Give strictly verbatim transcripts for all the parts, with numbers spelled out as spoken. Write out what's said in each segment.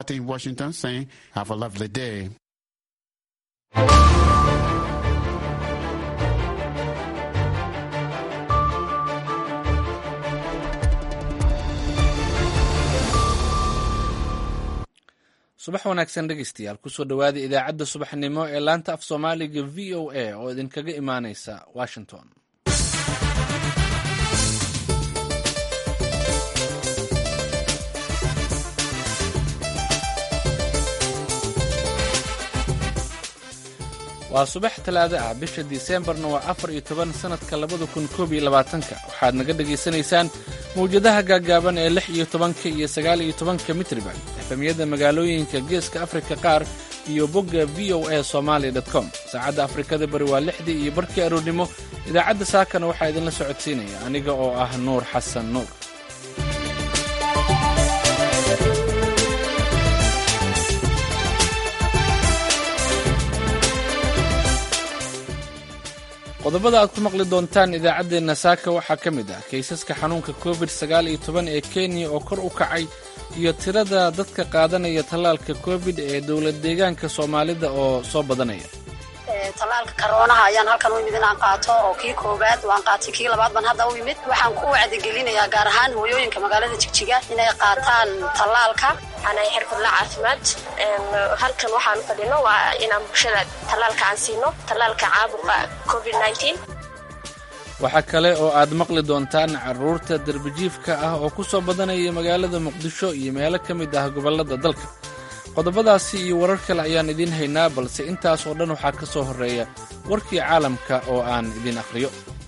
In Washington saying, have a lovely day. subax wanaagsan dhegeystayaal kusoo dhawaada idaacadda subaxnimo ee laanta af soomaaliga v o a oo idinkaga imaaneysa Washington. waa subax talaado ah bisha Diseembarna waa afar iyo toban sanadka labada kun koob iyo labaatanka waxaad naga dhageysanaysaan mawjadaha gaagaaban ee lix iyo tobanka iyo sagaal iyo tobanka mitriban efemiyada magaalooyinka geeska Afrika qaar iyo bogga v o a somali dot com saacadda Afrikada bari waa lixdii iyo barkii aroornimo idaacadda saakana waxaa idinla socodsiinaya aniga oo ah Nuur Xasan Nuur. qodobada aad ku maqli doontaan idaacaddeenna saaka waxaa ka mid ah kaysaska xanuunka covid sagaal iyo toban ee Kenya oo kor u kacay iyo tirada dadka qaadanaya tallaalka covid ee dowlad deegaanka Soomaalida oo soo badanaya. tallaalka corona ayaan halkan u yimid inaan qaato oo kii koobaad waan qaatay kii labaad ban hadda u yimid waxaan ku wacdigelinayaa gaar ahaan hooyooyinka magaalada Jigjiga inay qaataan tallaalka. anay xirfadla caafimaad halkan waxaan u fadhino waa inaan bulshada tallaalka aan siino tallaalka caabuqa covid nineteen. waxaa kale oo aad maqli doontaan carruurta darbijiifka ah oo ku soo badanaya magaalada Muqdisho iyo meelo ka mid ah gobollada dalka. qodobadaasi iyo warar kale ayaan idiin haynaa balse intaas oo dhan waxaa ka soo horreeya warkii caalamka oo aan idiin akhriyo.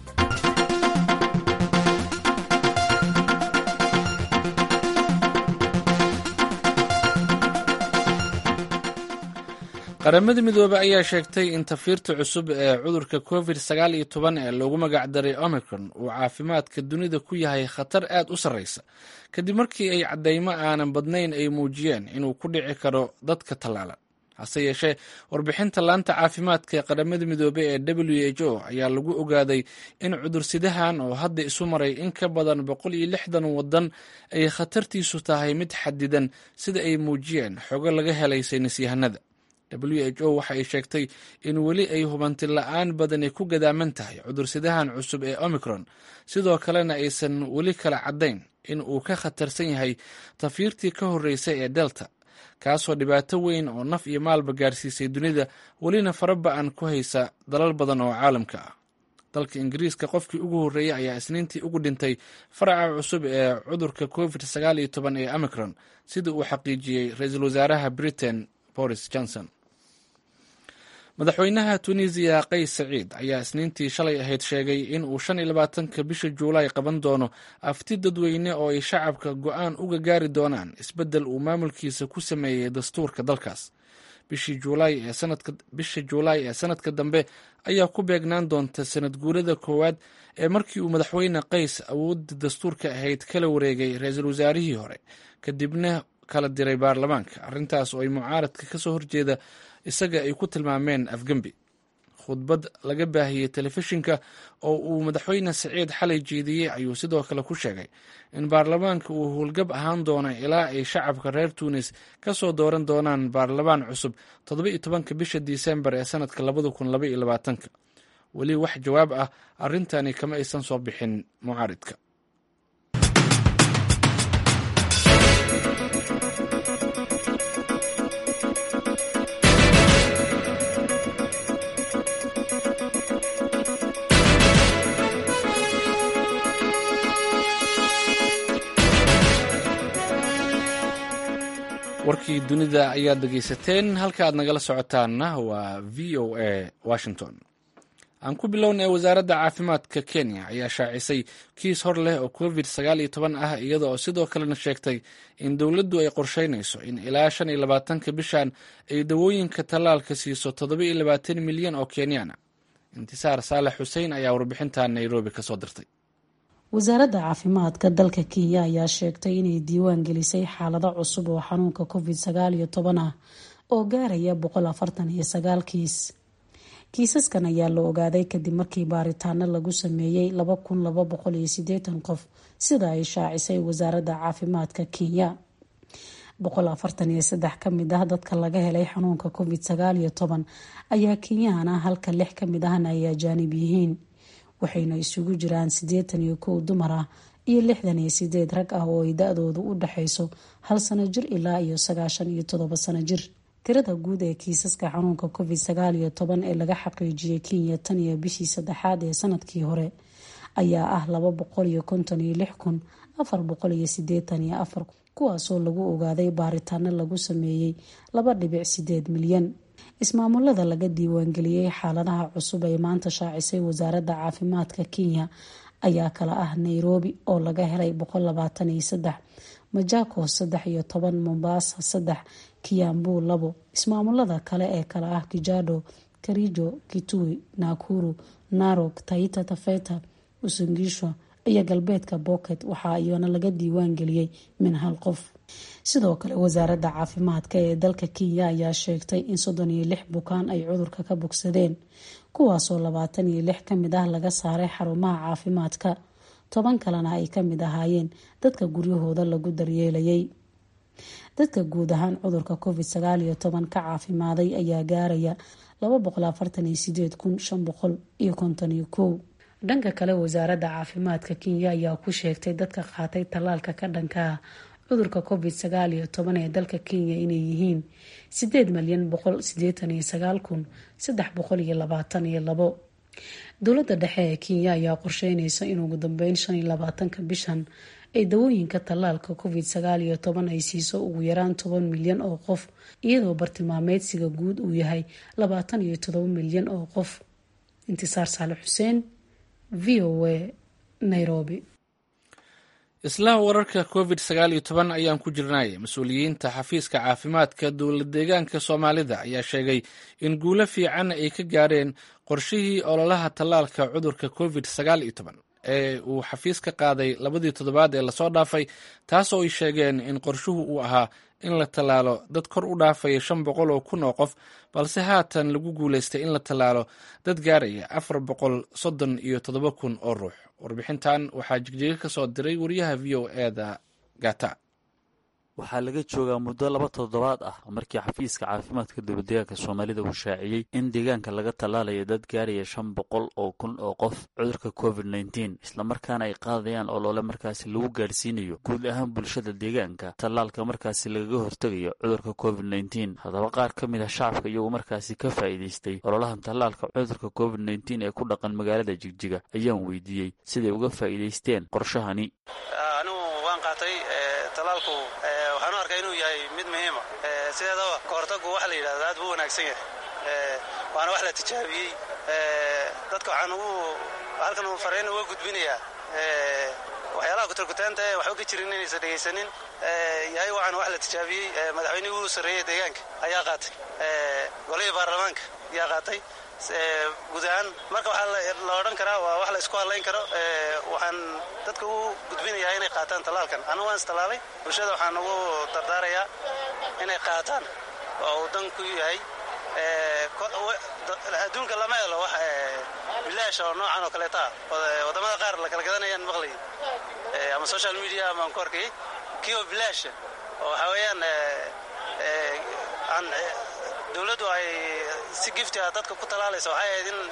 qaramada midoobay ayaa sheegtay in tafiirta cusub ee cudurka covid sagaal iyo toban ee loogu magac daray Omicron uu caafimaadka dunida ku yahay khatar aad u sarreysa kadib markii ay caddaymo aanan badnayn ay muujiyeen inuu ku dhici karo dadka tallaalan. hase yeeshee warbixinta laanta caafimaadka ee qaramada midoobay ee W H O ayaa lagu ogaaday in cudursidahan oo hadda isu maray in ka badan boqol iyo lixdan waddan ay khatartiisu tahay mid xadidan sida ay muujiyeen xogo laga helay saynisyahanada. W H O waxa ay sheegtay in weli ay hubanti la'aan badani ku gadaaman tahay cudursidahan cusub ee Omicron sidoo kalena aysan weli kala caddayn in uu ka khatarsan yahay tafiirtii ka horreysay ee Delta kaasoo dhibaato weyn oo naf iyo maalba gaarsiisay dunida welina faraba'an ku haysa dalal badan oo caalamka ah. dalka Ingiriiska qofkii ugu horreeyay ayaa isniintii ugu dhintay faraca cusub ee cudurka covid sagaal iyo toban ee Omicron sida uu xaqiijiyey ra'iisul wasaaraha Britain Boris Johnson. madaxweynaha Tunisia Qays Saciid ayaa isniintii shalay ahayd sheegay in uu shan iyo labaatanka bisha Juulaay qaban doono afti dadweyne oo ay shacabka go'aan uga gaari doonaan isbeddel uu maamulkiisa ku sameeyey dastuurka dalkaas. bishii Juulaay ee sanadka bisha Juulaay ee sanadka dambe ayaa ku beegnaan doonta sanad guurada koowaad ee markii uu madaxweyne Qays awoodda dastuurka ahayd kala wareegay ra'iisul wasaarihii hore kadibna kala diray baarlamaanka arrintaas oo ay mucaaradka ka soo horjeeda isaga ay ku tilmaameen afgembi. khudbad laga baahiyey telefishinka oo uu madaxweyne Saciid xalay jeediyey ayuu sidoo kale ku sheegay in baarlamaanka uu howlgab ahaan doono ilaa ay shacabka reer Tunis ka soo dooran doonaan baarlamaan cusub toddoba iyo tobanka bisha Diseembar ee sanadka labada kun laba iyo labaatanka. weli wax jawaab ah arrintani kama aysan soo bixin mucaaridka. warkii dunida ayaad dhegaysateen halka aad nagala socotaanna waa V O A Washington. aan ku bilownay wasaaradda caafimaadka Kenya ayaa shaacisay kiis hor leh oo covid sagaal iyo toban ah iyada oo sidoo kalena sheegtay in dowladdu ay qorsheynayso in ilaa shan iyo labaatanka bishan ay dawooyinka tallaalka siiso toddoba iyo labaatan milyan oo Kenyan ah. Intisaar Saalax Xuseen ayaa warbixintan Nairobi ka soo dirtay. wasaaradda caafimaadka dalka Kenya ayaa sheegtay inay diiwaan gelisay xaalado cusub oo xanuunka covid sagaal iyo toban ah oo gaaraya boqol afartan iyo sagaal kiis. kiisaskan ayaa la ogaaday kadib markii baaritaano lagu sameeyey laba kun laba boqol iyo siddeetan qof sida ay shaacisay wasaaradda caafimaadka Kenya. boqol afartan iyo saddex ka mid ah dadka laga helay xanuunka covid sagaal iyo toban ayaa kenyaan ah halka lix ka mid ahna ay ajaanib yihiin waxayna isugu jiraan siddeetan iyo kow dumar ah iyo lixdan iyo sideed rag ah oo ay da-doodu u dhaxayso hal sano jir ilaa iyo sagaashan iyo toddoba sano jir. tirada guud ee kiisaska xanuunka covid sagaal iyo toban ee laga xaqiijiyay Kenya tan iyo bishii saddexaad ee sanadkii hore ayaa ah laba boqol iyo konton iyo lix kun afar boqol iyo siddeetan iyo afar kuwaasoo lagu ogaaday baaritaano lagu sameeyey laba dhibic sideed milyan. ismaamulada laga diiwaangeliyey xaaladaha cusub ee maanta shaacisay wasaaradda caafimaadka Kenya ayaa kala ah Nairobi oo laga helay boqol labaatan iyo saddex, Machakos saddex iyo toban, Mombasa saddex, Kiambu labo. ismaamulada kale ee kala ah Kajiado, Kericho, Kitui, Nakuru, Narok, Taita Taveta, Uasin Gishu iyo galbeedka Boket waxaa iyana laga diiwaan geliyey min hal qof. sidoo kale wasaaradda caafimaadka ee dalka Kenya ayaa sheegtay in soddon iyo lix bukaan ay cudurka ka bogsadeen kuwaasoo labaatan iyo lix ka mid ah laga saaray xarumaha caafimaadka, toban kalena ay ka mid ahaayeen dadka guryahooda lagu daryeelayay. dadka guud ahaan cudurka covid sagaal iyo toban ka caafimaaday ayaa gaaraya laba boqol afartan iyo sideed kun shan boqol iyo konton iyo kow. dhanka kale wasaaradda caafimaadka Kenya ayaa ku sheegtay dadka qaatay tallaalka ka dhanka cudurka covid sagaal iyo toban ee dalka Kenya inay yihiin sideed milyan boqol siddeetan iyo sagaal kun saddex boqol iyo labaatan iyo labo. dowladda dhexe ee Kenya ayaa qorsheynaysa in ugu dambeyn shan iyo labaatanka bishan ay dawooyinka tallaalka covid sagaal iyo toban ay siiso ugu yaraan toban milyan oo qof iyadoo bartilmaameedsiga guud uu yahay labaatan iyo toddoba milyan oo qof. Intisaar Saale Xuseen, V O A, Nairobi. isla wararka covid sagaal iyo toban ayaan ku jirnay. mas-uuliyiinta xafiiska caafimaadka dowlad deegaanka Soomaalida ayaa sheegay in guulo fiican ay ka gaareen qorshihii ololaha tallaalka cudurka covid sagaal iyo toban ee uu xafiiska qaaday labadii toddobaad ee lasoo dhaafay, taasoo ay sheegeen in qorshuhu uu ahaa in la tallaalo dad kor u dhaafaya shan boqol oo kun oo qof, balse haatan lagu guulaystay in la tallaalo dad gaaraya afar boqol soddon iyo toddoba kun oo ruux. warbixintan waxaa jigjiga ka soo diray wariyaha V O A-da Gata. waxaa laga joogaa muddo laba toddobaad ah markii xafiiska caafimaadka dowladdeegaanka Soomaalida uu shaaciyey in deegaanka laga tallaalayo dad gaaraya shan boqol oo kun oo qof cudurka covid nineteen, islamarkaana ay qaadayaan olole markaasi lagu gaarsiinayo guud ahaan bulshada deegaanka tallaalka markaasi lagaga hortegayo cudurka covid nineteen. haddaba qaar ka mid ah shacabka iyagoo markaasi ka faa'iidaystay ololahan tallaalka cudurka covid nineteen ee ku dhaqan magaalada Jigjiga ayaan weydiiyey siday uga faa'iidaysteen qorshahani. talaalku waxaan u arkaa inuu yahay mid muhiima. sideedaba kahortagu waxa la yidhahda aad buu wanaagsan yahay, waana wax la tijaabiyey. dadka waxaan ugu halkan uu fariin uga gudbinayaa waxyaalaha kutarkutaanta ee waxba ka jirin inaysan dhegaysanin yahay waxaan wax la tijaabiyey. madaxweynihii ugu sarreeyey deegaanka ayaa qaatay, golihii baarlamaanka ayaa qaatay. guud ahaan marka waxaa la odhan karaa waa wax la isku hadlayn karo. waxaan dadka u gudbinayaa inay qaataan tallaalkan. anigu waan istallaalay, bulshada waxaan ugu dardaarayaa inay qaataan oo uu dan ku yahay. adduunka lama helo wax bilaash oo noocan oo kaleeta wadamada qaar la kala gadanayaan maqlayin ama social media ama aan ku arkay kii oo bilaasha oo waxaa weeyaan aan dowladdu ay si gifti ah dadka ku talaalayso waxay ahayd in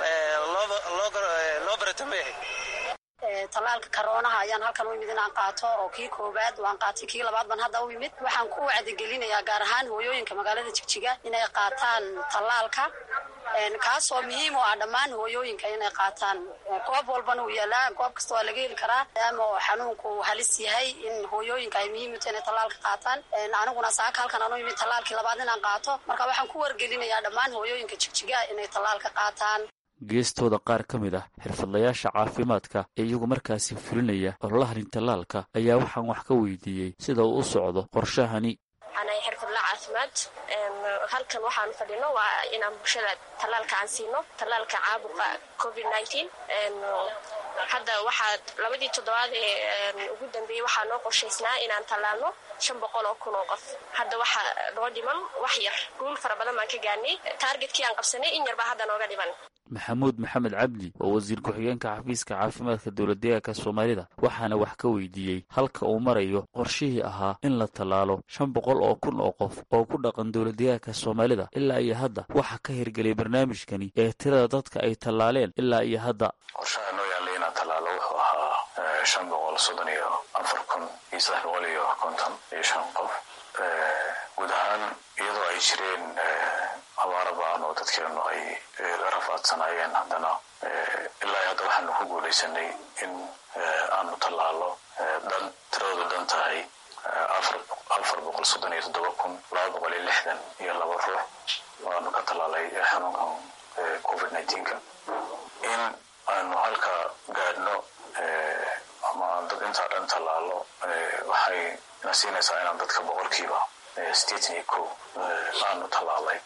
loo baratamay. tallaalka karoonaha ayaan halkan u imid inaan qaato oo kii koobaad waan qaatay, kii labaad baan hadda u imid. waxaan ku wacdigelinayaa gaar ahaan hooyooyinka magaalada Jigjiga inay qaataan tallaalka kaasoo muhiim u ah dhammaan hooyooyinka inay qaataan. goob walbana uu yaalaa, goob kasta waa laga heli karaa maadaama xanuunku halis yahay in hooyooyinka ay muhiim u tahay inay tallaalka qaataan. aniguna saaka halkan aan u imid tallaalkii labaad inaan qaato, marka waxaan ku wargelinayaa dhammaan hooyooyinka Jigjiga inay tallaalka qaataan. geestooda qaar ka mid ah xirfadlayaasha caafimaadka ee iyagu markaasi fulinaya ololahan tallaalka ayaa waxaan wax ka weydiiyey sida uu u socdo qorshahani. anay xirfadla caafimaad halkan waxaan fadhino waa inaan bulshada tallaalka aan siino tallaalka caabuqa covid nineteen. hadda waxaa labadii toddobaad ee ugu dambeeyey waxaa noo qorshaysnaa inaan tallaalno shan boqol oo kun oo qof. hadda waxaa noo dhiman wax yar, guul fara badan baan ka gaarnay. taargetkii aan qabsanay in yarbaa hadda nooga dhiman. maxamuud maxamed cabdi oo wasiir ku-xigeenka xafiiska caafimaadka dowladdeegaanka soomaalida waxaana wax ka weydiiyey halka uu marayo qorshihii ahaa in la tallaalo shan boqol oo kun oo qof oo ku dhaqan dowladdeegaanka soomaalida ilaa iyo hadda waxa ka hirgelay barnaamijkani ee tirada dadka ay tallaaleen ilaa iyo hadda. qorshaha noo yaallay inaan tallaalo wuxuu ahaa shan boqol soddon iyo afar kun iyo saddex boqol iyo konton iyo shan qof guud ahaan iyadoo ay jireen abaaro ba'an oo dadkeenu ay la rafaadsanaayeen haddana ilaa hadda waxaanu ku guulaysanay in aanu tallaalo dhan tiradoodu dhan tahay afar boqol soddon iyo toddoba kun laba boqol iyo lixdan iyo laba ruux waanu ka tallaalay xanuunkan covid nineteenka in aanu halka gaadhno ama aan dad intaa dhan tallaalo waxay na siinaysaa inaan dadka boqolkiiba sideetan iyo kow aanu tallaalay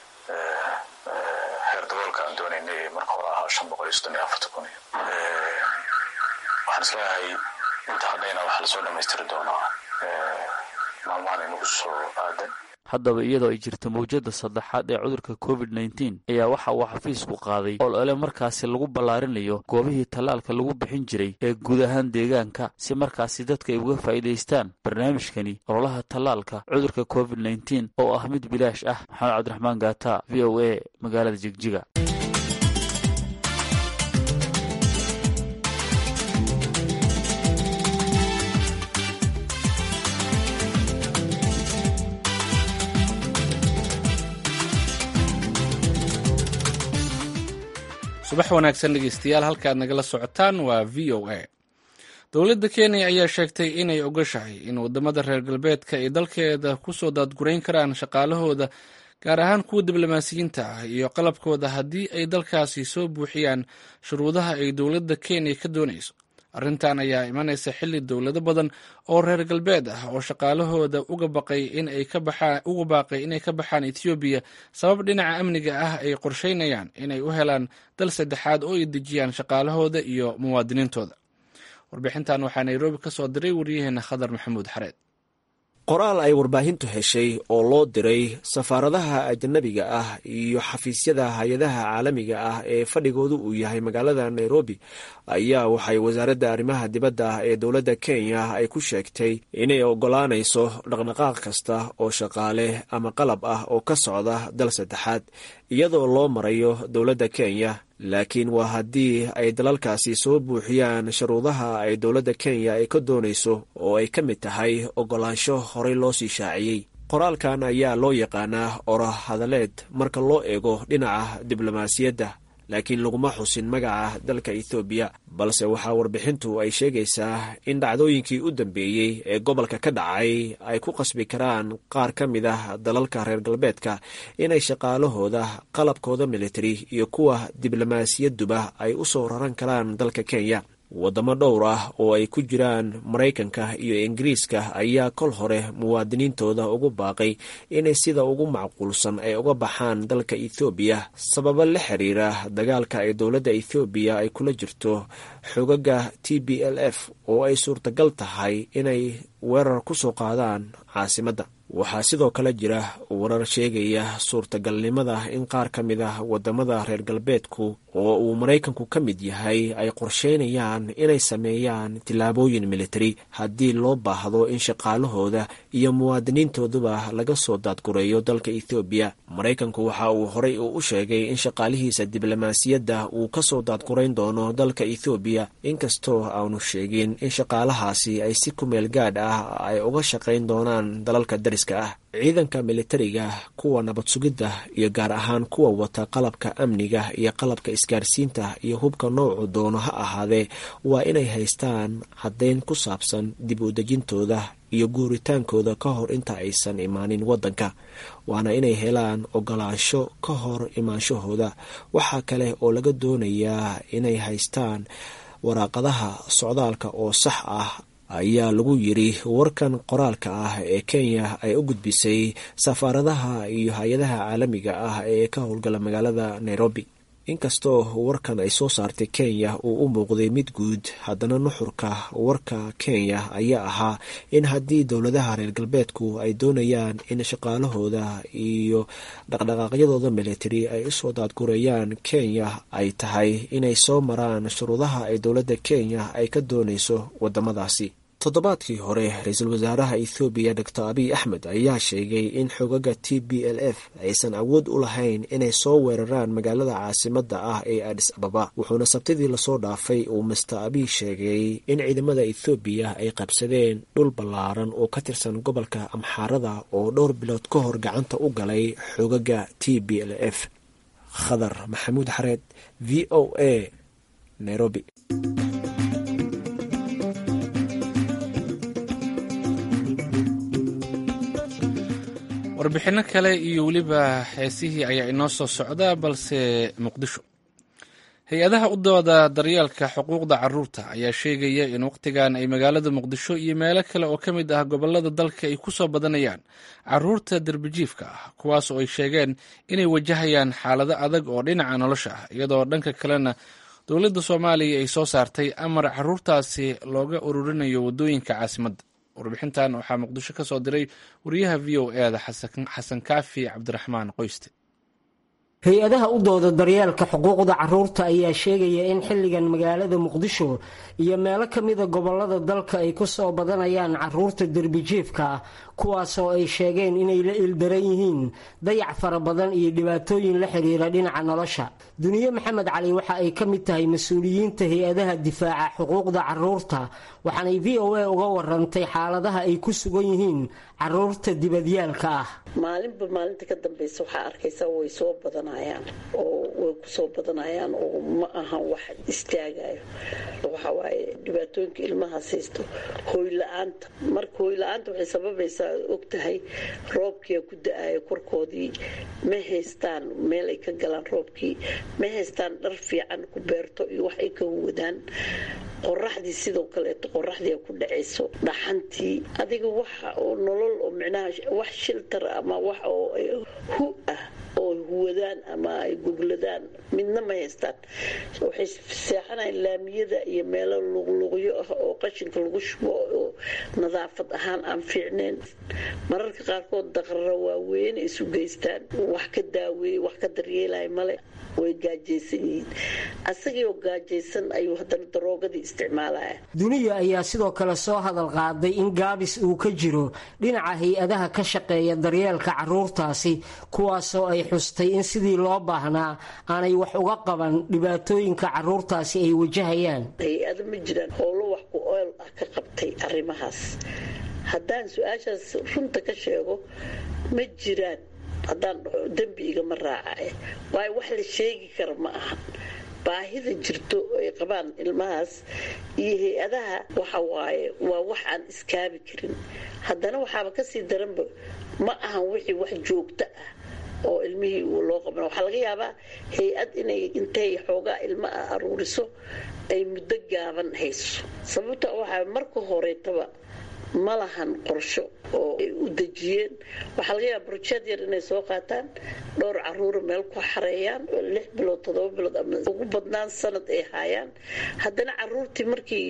heer daboolka aan doonaynay marka hore ahaa shan boqol iyo soddon iyo afartan kun waxaan isleeyahay inta haddayna waxaa lasoo dhammaystiri doonaa maalmahan inagu soo aadan. haddaba iyadoo ay jirto mawjada saddexaad ee cudurka covid nneteen ayaa waxa uu xafiisku qaaday olole markaasi lagu ballaarinayo goobihii tallaalka lagu bixin jiray ee guud ahaan deegaanka si markaasi dadka ay uga faa'iidaystaan barnaamijkani ololaha tallaalka cudurka covid nneteen oo ah mid bilaash ah. maxamed cabdiraxmaan gaata, v o a, magaalada Jigjiga. subax wanaagsan dhegeystayaal, halkaad nagala socotaan waa v o a. dowladda kenya ayaa sheegtay inay ogashahay in wadamada reer galbeedka ay dalkeeda kusoo daadgurayn karaan shaqaalahooda gaar ahaan kuwa diblomaasiyiinta ah iyo qalabkooda haddii ay dalkaasi soo buuxiyaan shuruudaha ay dowladda kenya ka doonayso. arrintan ayaa imanaysa xilli dowlado badan oo reer galbeed ah oo shaqaalahooda uga baqay inay ka baxaan uga baaqay inay ka baxaan Ethiopia sabab dhinaca amniga ah ay qorsheynayaan inay u helaan dal saddexaad oo ay dejiyaan shaqaalahooda iyo muwaadiniintooda. warbixintan waxaa Nairobi ka soo diray wariyaheena Khadar Maxamuud Xareed. qoraal ay warbaahintu heshay oo loo diray safaaradaha ajnabiga ah iyo xafiisyada hay-adaha caalamiga ah ee fadhigoodu uu yahay magaalada Nairobi ayaa waxay wasaaradda arrimaha dibadda ee dowladda Kenya ay ku sheegtay inay ogolaanayso dhaqdhaqaaq kasta oo shaqaale ama qalab ah oo ka socda dal saddexaad iyadoo loo marayo dowladda Kenya. laakiin waa haddii ay dalalkaasi soo buuxiyaan shuruudaha ay dowladda Kenya ay ka doonayso oo ay ka mid tahay ogolaansho horey loo sii shaaciyey. qoraalkan ayaa loo yaqaanaa orah hadaleed marka loo eego dhinaca diblomaasiyadda, laakiin laguma xusin magaca dalka Ethiopia, balse waxaa warbixintu ay sheegaysaa in dhacdooyinkii u dambeeyey ee gobolka ka dhacay ay ku qasbi karaan qaar ka mid ah dalalka reer galbeedka inay shaqaalahooda, qalabkooda military iyo kuwa diblomaasiyaduba ay u soo raran karaan dalka Kenya. wadamo dhowr ah oo ay ku jiraan Maraykanka iyo Ingiriiska ayaa kol hore muwaadiniintooda ugu baaqay inay sida ugu macquulsan ay uga baxaan dalka Ethiopia sababo la xiriira dagaalka ay dowladda Ethiopia ay kula jirto xogaga T B L F oo ay suurtagal tahay inay weerar ku soo qaadaan caasimadda. waxaa sidoo kale jira warar sheegaya suurtagalnimada in qaar ka mid ah wadamada reer galbeedku oo uu Maraykanku ka mid yahay ay qorsheynayaan inay sameeyaan tillaabooyin military haddii loo baahdo in shaqaalahooda iyo muwaadiniintooduba laga soo daadgureeyo dalka Ethiopia. Maraykanku waxa uu horey u sheegay in shaqaalihiisa diblomaasiyadda uu ka soo daadgurayn doono dalka Ethiopia, inkastoo aanu sheegin in shaqaalahaasi ay si ku meel gaadh ah ay uga shaqayn doonaan dalalka daris ciidanka militariga, kuwa nabad sugidda iyo gaar ahaan kuwa wata qalabka amniga iyo qalabka isgaarsiinta iyo hubka noocu doono ha ahaadee waa inay haystaan caddayn ku saabsan dib u dejintooda iyo guuritaankooda ka hor inta aysan imaanin waddanka, waana inay helaan ogolaansho ka hor imaanshahooda. waxaa kale oo laga doonayaa inay haystaan waraaqadaha socdaalka oo sax ah ayaa lagu yiri warkan qoraalka ah ee Kenya ay u gudbisay safaaradaha iyo hay-adaha caalamiga ah ee ka howlgala magaalada Nairobi. inkastoo warkan ay soo saartay kenya uu u muuqday mid guud, haddana nuxurka warka kenya ayaa ahaa in haddii dowladaha reer galbeedku ay doonayaan in shaqaalahooda iyo dhaqdhaqaaqyadooda military ay usoo daadgurayaan kenya ay tahay inay soo maraan shuruudaha ay dowladda kenya ay ka doonayso wadamadaasi. toddobaadkii hore ra-iisul wasaaraha ethoobiya doctor abiy axmed ayaa sheegay in xogaga t b l f aysan awood u lahayn inay soo weeraraan magaalada caasimadda ah ee adis ababa, wuxuuna sabtidii lasoo dhaafay uu master abiy sheegay in ciidamada ethoobiya ay qabsadeen dhul ballaaran oo ka tirsan gobolka amxaarada oo dhowr bilood ka hor gacanta u galay xogaga t b l f. khadar maxamuud xareed, v o a, nairobi. warbixinno kale iyo weliba heesihii ayaa inoo soo socda, balse muqdisho. hay-adaha u dooda daryeelka xuquuqda caruurta ayaa sheegaya in wakhtigan ay magaalada muqdisho iyo meelo kale oo ka mid ah gobolada dalka ay ku soo badanayaan caruurta darbijiifka ah, kuwaas oo ay sheegeen inay wajahayaan xaalado adag oo dhinaca nolosha ah, iyadoo dhanka kalena dowladda soomaaliya ay soo saartay amar caruurtaasi looga ururinayo waddooyinka caasimadda. warbixintan waxaa muqdisho ka soo diray wariyaha v o e da xasan kaafi cabdiraxmaan qoyste. hay-adaha u dooda daryeelka xuquuqda caruurta ayaa sheegaya in xilligan magaalada muqdisho iyo meelo ka mida gobolada dalka ay ku soo badanayaan caruurta derbijiifka ah, kuwaasoo ay sheegeen inay la ildaran yihiin dayac fara badan iyo dhibaatooyin la xiriira dhinaca nolosha. duniye maxamed cali waxa ay ka mid tahay mas-uuliyiinta hay-adaha difaaca xuquuqda caruurta, waxaanay v o a uga warantay xaaladaha ay ku sugan yihiin caruurta dibadyaalka ah. maalinba maalinta ka dambaysa waxaa arkaysa way soo badanayaan oo way ku soo badanayaan oo ma ahan wax istaagayo. waxa waaye dhibaatooyinka ilmahaas haysto, hooy la-aanta. marka hooy la-aanta waxay sababaysaa og tahay roobkii ku da-ayo korkoodii, ma haystaan meel ay ka galaan roobkii, ma haystaan dhar fiican ku beerto iyo wax ay ka wadaan. qoraxdii sidoo kaleeto qoraxdii ku dhacayso, dhaxantii, adiga waxa oo nolol oo micnaha wax shiltar ama wax oo hu ah oo huwadaan ama ay gogladaan midna ma haystaan. waxay seexanayaan laamiyada iyo meelo luqluqyo ah oo qashinka lagu shubo oo nadaafad ahaan aan fiicneen. mararka qaarkood daqrara waaweyn isu geystaan, wax ka daaweeye wax ka daryeelaya male, way gaajaysan yihiin. asagoo gaajaysan ayuu haddana daroogadii isticmaalaya. duniya ayaa sidoo kale soo hadal qaaday in gaabis uu ka jiro dhinaca hay-adaha ka shaqeeya daryeelka caruurtaasi, kuwaasoo ay xustay in sidii loo baahnaa aanay wax uga qaban dhibaatooyinka caruurtaasi ay wajahayaan. hay-ada ma jiraan howlo wax ku ool ah ka qabtay arrimahaas. haddaan su-aashaas runta ka sheego, ma jiraan. haddaan dembi igama raacaya, waayo wax la sheegi kara ma aha. baahida jirto ay qabaan ilmahaas iyo hay-adaha waxa waaye waa wax aan iskaabi karin. haddana waxaaba kasii daranba ma ahan wixii wax joogto ah oo ilmihii uu loo qaban. waxaa laga yaabaa hay-ad inay intay xoogaa ilma ah aruuriso ay muddo gaaban hayso. sababta waxaa marka horeetaba ma lahan qorsho oo ay u dejiyeen. waxaa laga yaaba brojeed yar inay soo qaataan, dhowr caruura meel ku xareeyaan, lix bilood toddoba bilood ama ugu badnaan sanad ay haayaan. haddana caruurtii markii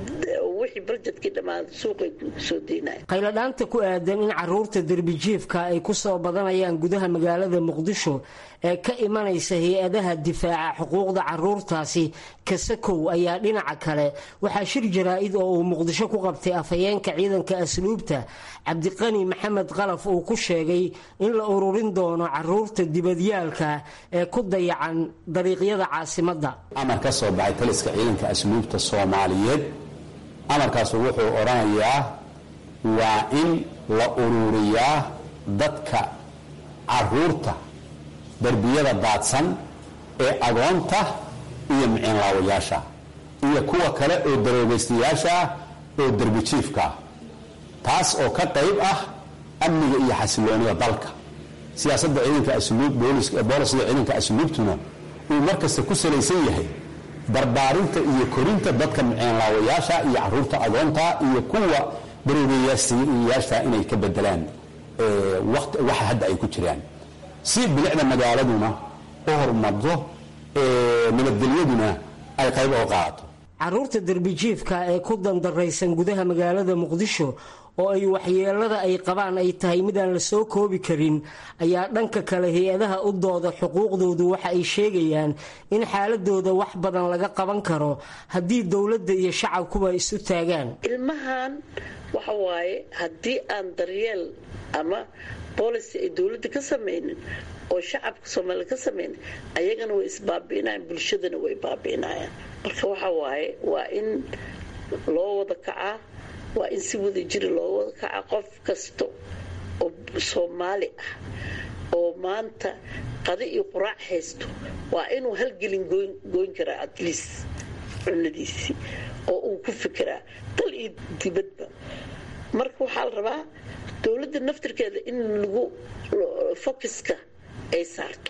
wixii barjedkii dhammaada suuqay soo deynaya. qayladhaanta ku aadan in caruurta derbijiifka ay ku soo badanayaan gudaha magaalada muqdisho ee ka imanaysa hay-adaha difaaca xuquuqda caruurtaasi kasakow ayaa dhinaca kale waxaa shir jaraa-id oo uu muqdisho ku qabtay afhayeenka ciidanka asluubta cabdiqani maxamed qalaf uu ku sheegay in la ururin doono caruurta dibadyaalka ee ku dayacan dariiqyada caasimadda. amar ka soo baxay taliska ciidanka asluubta soomaaliyeed, amarkaas wuxuu odhanayaa waa in la ururiyaa dadka caruurta darbiyada daadsan ee agoonta iyo miciinlaawayaasha iyo kuwa kale oo daroobaystayaasha oo derbijiifka, taas oo ka qayb ah amniga iyo xasiloonida dalka. siyaasadda ciidanka asluub booliska booliska ciidanka asluubtuna uu markasta ku salaysan yahay barbaarinta iyo korinta dadka miciinlaawayaasha iyo caruurta agoonta iyo kuwa daroobayaasha inay ka bedelaan waqti waxa hadda ay ku jiraan, si bilicda magaaladuna u hormarto nabadgelyaduna ay qayb oo qaato. caruurta darbijiifka ee ku dandaraysan gudaha magaalada muqdisho oo ay waxyeelada ay qabaan ay tahay midaan la soo koobi karin ayaa dhanka kale hay-adaha u dooda xuquuqdoodu waxa ay sheegayaan in xaaladooda wax badan laga qaban karo haddii dowladda iyo shacabkuba isu taagaan. ilmahan waxa waaye haddii aan daryeel ama boolicy ay dowladda ka samaynin oo shacabka Soomaaliya ka samaynin ayagana way isbaabi'inayaan, bulshadana way baabi'inayaan. marka waxa waaye waa in loo wada kacaa, waa in si wada jir loo wada kaca qof kasta oo Soomaali ah oo maanta qadi iyo quraac haysto waa inuu halgelin goyn karaa at least cunadiisii oo uu ku fikiraa dal iyo dibadba. marka waxaa la rabaa dowladda naftirkeeda in lagu focuska ay saarto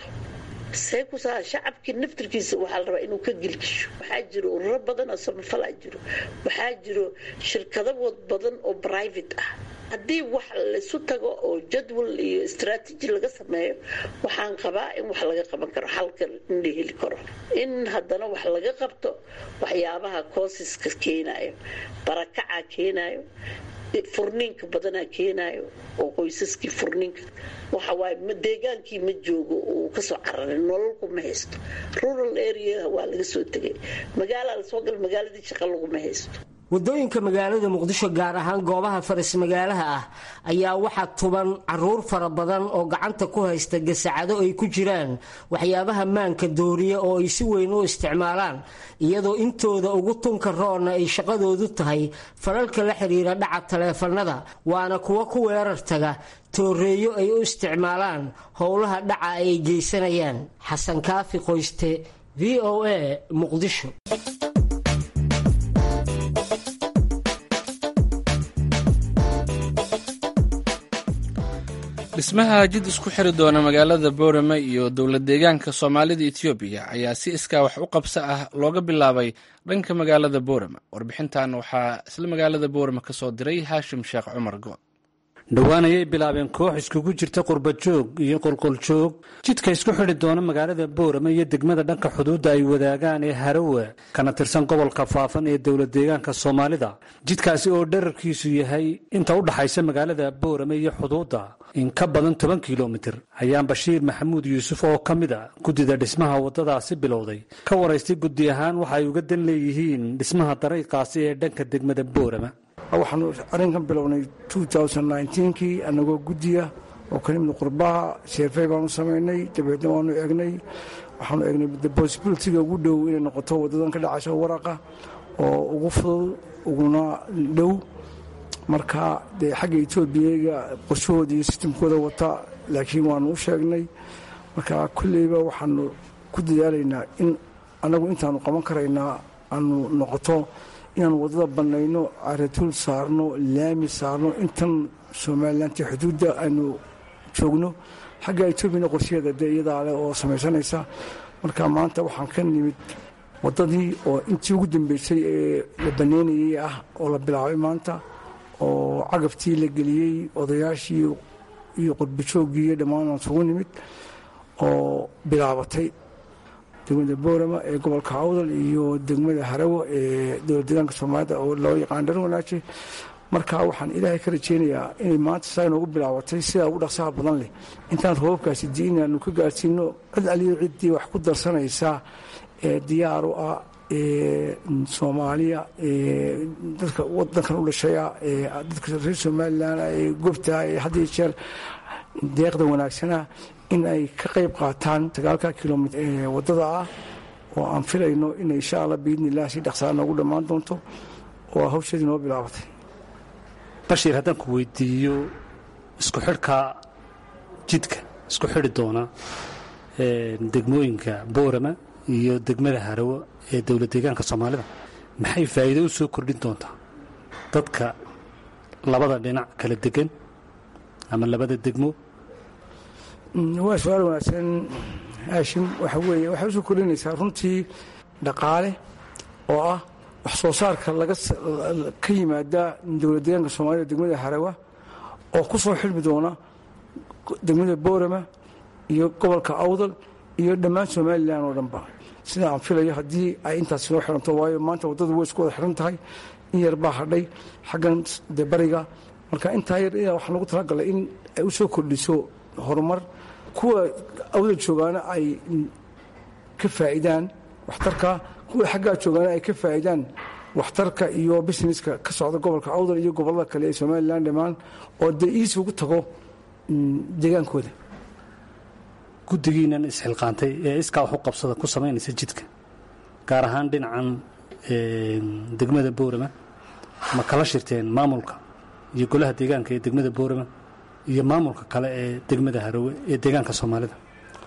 see ku saa shacabkii naftirkiisa waxaa la rabaa inuu ka gilgisho. waxaa jiro ururo badan oo samafalaa jiro, waxaa jiro shirkado badan oo private ah. haddii wax laisu tago oo jadwal iyo istaraatiiji laga sameeyo waxaan qabaa in wax laga qaban karo, xalka in la heli karo, in haddana wax laga qabto waxyaabaha koosiska keenayo, barakaca keenayo, furniinka badanaa keenayo oo qoysaskii furniinka waxa waaye deegaankii ma joogo uu kasoo cararay, nololku ma haysto, rural area waa laga soo tegay, magaala la soo gal magaaladii shaqo laguma haysto. wadooyinka magaalada muqdisho gaar ahaan goobaha faras magaalaha ah ayaa waxaa tuban caruur fara badan oo gacanta ku haysta gasacado ay ku jiraan waxyaabaha maanka dooriya oo ay si weyn u isticmaalaan, iyadoo intooda ugu tunka roonna ay shaqadoodu tahay falalka la xiriira dhaca taleefanada, waana kuwa ku weerar taga tooreeyo ay u isticmaalaan howlaha dhaca ay geysanayaan. xasan kaafi qoyste, v o a, muqdisho. dhismaha jid isku xiri doona magaalada boorama iyo dowlad deegaanka soomaalida etoobiya ayaa si iskaa wax u qabso ah looga bilaabay dhanka magaalada boorama. warbixintan waxaa isla magaalada boorama ka soo diray haashim sheekh cumar good. dhowaan ayay bilaabeen koox iskugu jirta qurbajoog iyo qolqoljoog jidka isku xidhi doona magaalada boorama iyo degmada dhanka xuduudda ay wadaagaan ee harawe kana tirsan gobolka faafan ee dowlad deegaanka soomaalida. jidkaasi oo dherarkiisu yahay inta u dhaxaysa magaalada boorama iyo xuduudda in ka badan toban kilomitir ayaan bashiir maxamuud yuusuf oo ka mid a guddida dhismaha waddadaasi bilowday ka waraystay guddi ahaan waxa ay uga dan leeyihiin dhismaha dariiqaasi ee dhanka degmada boorama. waxaanu arrinkan bilownay kii annagoo guddiya oo ka nimid qurbaha seerfey baanu samaynay, dabeedna waanu egnay waxaanu egnay possibilityga ugu dhow inay noqoto waddadan ka dhacaysa waraqa oo ugu fudud uguna dhow. marka dee xagga etoobiyaga qorshahooda iyo sistamkooda wata, laakiin waanu u sheegnay. marka kulleyba waxaanu ku dadaalaynaa in annagu intaanu qaban karaynaa aanu noqoto inaan waddada bannayno, caratuul saarno, laami saarno, intan somalilanti xuduudda aynu joogno. xagga etoobiyana qorsheeda dee iyadaa leh oo samaysanaysa. marka maanta waxaan ka nimid waddadii oo intii ugu dambeysay ee la bannaynayay ah oo la bilaabay maanta, oo cagaftii la geliyey, odayaashii iyo qurbajooggii iyo dhammaan aan sugu nimid oo bilaabatay degmada boorama ee gobolka awdal iyo degmada harawo ee dowlad deegaanka soomaalida oo loo yaqaan dhar wanaaji. marka waxaan ilaahay ka rajaynayaa inay maanta saa inoogu bilaabatay sidaa ugu dhaqsaha badan leh intaan roobabkaasi diin aanu ka gaarsiino cid aliyo ciddii wax ku darsanaysa ee diyaar u ah ee soomaaliya ee dadka wadankan u dhashaya ee dadka reer somalilan ee gobta ee had iyo jeer deeqda wanaagsana in ay ka qayb qaataan sagaalka kilomitr ee waddada ah oo aan filayno in insha allah biidnilah si dhaqsaa noogu dhammaan doonto oo hawsheedii noo bilaabatay. bashiir, haddaan ku weydiiyo isku xidhka jidka isku xidhi doona degmooyinka boorama iyo degmada harawo ee dowlad deegaanka soomaalida maxay faa'iido u soo kordhin doontaa dadka labada dhinac kala degan ama labada degmo? waa su-aal wanaagsan haashim. waxa weeye waxay usoo kordhinaysaa runtii dhaqaale oo ah wax soo saarka laga ka yimaada dowlad deegaanka soomaalida degmada harawa oo ku soo xidhmi doona degmada boorama iyo gobolka awdal iyo dhammaan somalilan oo dhanba. sida aan filayo haddii ay intaas noo xiranto waayo maanta waddadu way isku wada xiran tahay in yar baa hadhay xaggan dee bariga marka intaa yar iyaa waxaa lagu talagalay in ay u soo kordhiso horumar kuwa awda joogaana ay ka faa'iidaan waxtarka kuwa xaggaa joogaana ay ka faa'iidaan waxtarka iyo businesska ka socda gobolka awdal iyo gobollada kale ee somalilan dhammaan oo dee iisi ugu tago deegaankooda guddigiinan isxilqaantay ee iskaa wax u qabsada ku samaynaysa jidka gaar ahaan dhinacan degmada boorama ma kala shirteen maamulka iyo golaha deegaanka ee degmada boorama iyo maamulka kale ee degmada harowe ee deegaanka soomaalida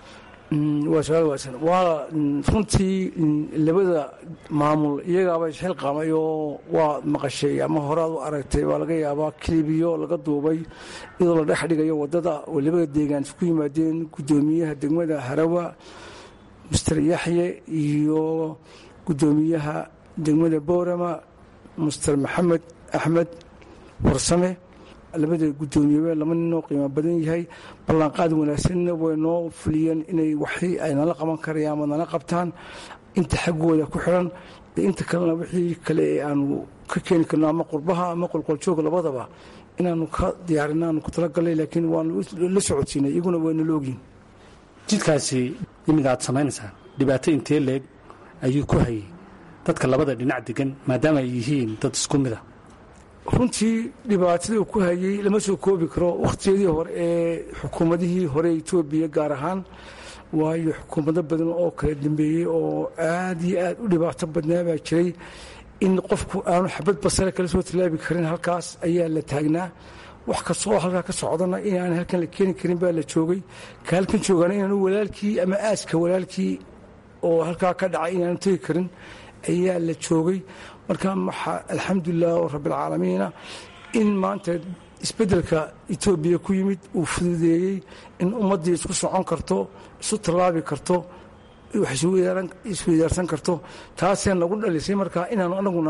waa su-aal waadsan waa runtii labada maamul iyagaaba isxilqaamay oo waa maqashay ama horaad u aragtay waa laga yaabaa kilibiyo laga duubay iyadoo la dhex dhigayo waddada oo labada deegaan isku yimaadeen guddoomiyaha degmada harawa mister yaxye iyo guddoomiyaha degmada boorama mister maxamed axmed warsame labada guddoomiye laba ninoo qiimo badan yahay ballanqaad wanaagsanna way noo fuliyeen inay waxii ay nala qaban karayaan ama nala qabtaan inta xaggooda ku xiran inta kalena wixii kale ee aanu ka keeni karno ama qurbaha ama qolqoljoog labadaba inaanu ka diyaarina aanu ku talagalnay laakiin waanu la socodsiinay iyaguna wayna la ogyihin jidkaasi iminka aad samaynaysaan dhibaato intee leeg ayuu ku hayay dadka labada dhinac degan maadaama ay yihiin dad isku mida runtii dhibaatadii ku hayay lama soo koobi karo wakhtiyadii hore ee xukuumadihii hore etoobiya gaar ahaan waayo xukuumado badan oo kala dambeeyey oo aad iyo aad u dhibaato badnaa baa jiray in qofku aanu xabad basare kala soo tallaabi karin halkaas ayaa la taagnaa wax kastoo halkaa ka socdana inaan halkan la keeni karin baa la joogay ka halkan joogaana inaanu walaalkii ama aaska walaalkii oo halkaa ka dhacay inaanu tegi karin ayaa la joogay marka waxaa alxamdulilah oo rabbilcaalamiina in maanta isbeddelka etoobiya ku yimid uu fududeeyey in ummaddii isku socon karto isu tallaabi karto wax isweydaarsan karto taasee nagu dhalisay markaa inaanu anaguna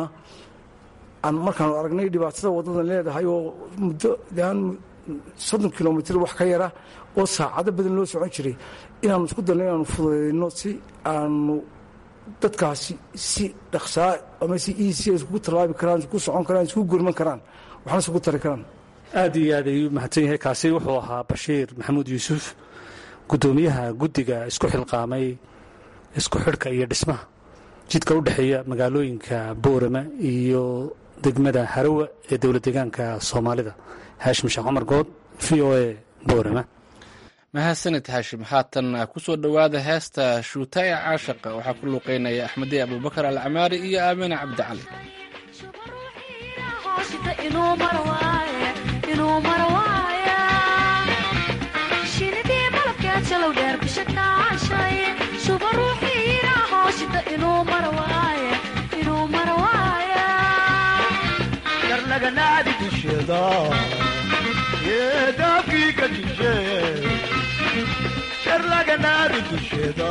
markaanu aragnay dhibaatada waddadan leedahay oo muddo aan soddon kilomitr wax ka yara oo saacado badan loo socon jiray inaanu isku dalno inaanu fududeyno si aanu dadkaasi si dhaqsaa ama si iisi iskugu tallaabi karaan isku socon karaan isku gurman karaan waxna isku tari karaan aad iyo aad ayuu mahadsan yahay kaasi wuxuu ahaa bashiir maxamuud yuusuf guddoomiyaha guddiga isku xilqaamay isku xidhka iyo dhismaha jidka u dhexeeya magaalooyinka boorama iyo degmada harawa ee dowlad deegaanka soomaalida haashim sheekh cumar good v o a boorama mahadsanid haashim haatan ku soo dhowaada heesta shuutaya caashaqa waxaa ku luuqeynaya axmediye abubakar alcamaari iyo aamine cabdicali sharlaganaadi dusheeda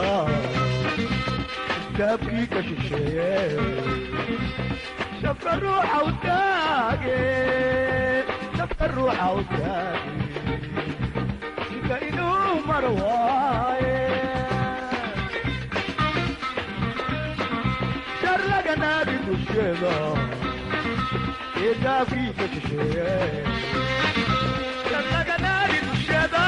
gaabkii ka shisheeye shabka ruuxa u taage shabka ruuxa u taage sika inuu mar waaye sharlaganaadi dusheeda gaabkii ka shisheeye sharlaganaadi dusheeda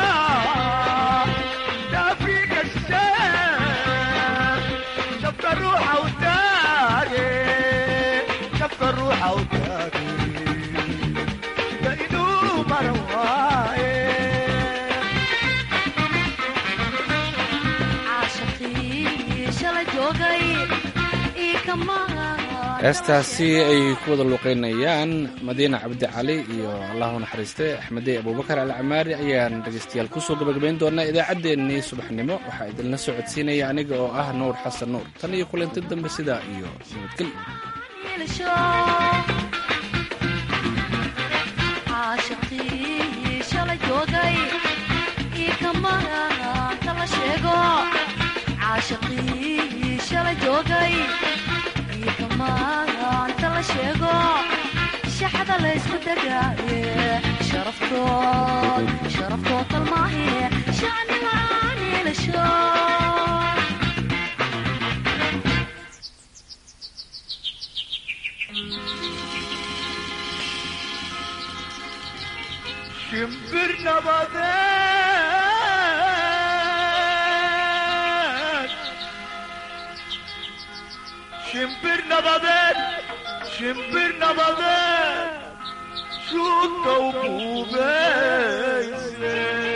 heestaasi ay ku wada luuqeynayaan madiina cabdicali iyo allahu naxariiste axmediye abubakar alcamaari ayaan dhegeystayaal kusoo gabagabayn doonaa idaacaddeenii subaxnimo waxaa idinla socodsiinaya aniga oo ah nuur xasan nuur tan iyo kulanti dambe sidaa iyo maanta la sheego shaxda la isku dagaaye sharaftood sharaftood talmaahe shacni la'aan yeelasho shimbir nabadeed shimbir nabadeed shuudka u buubeyse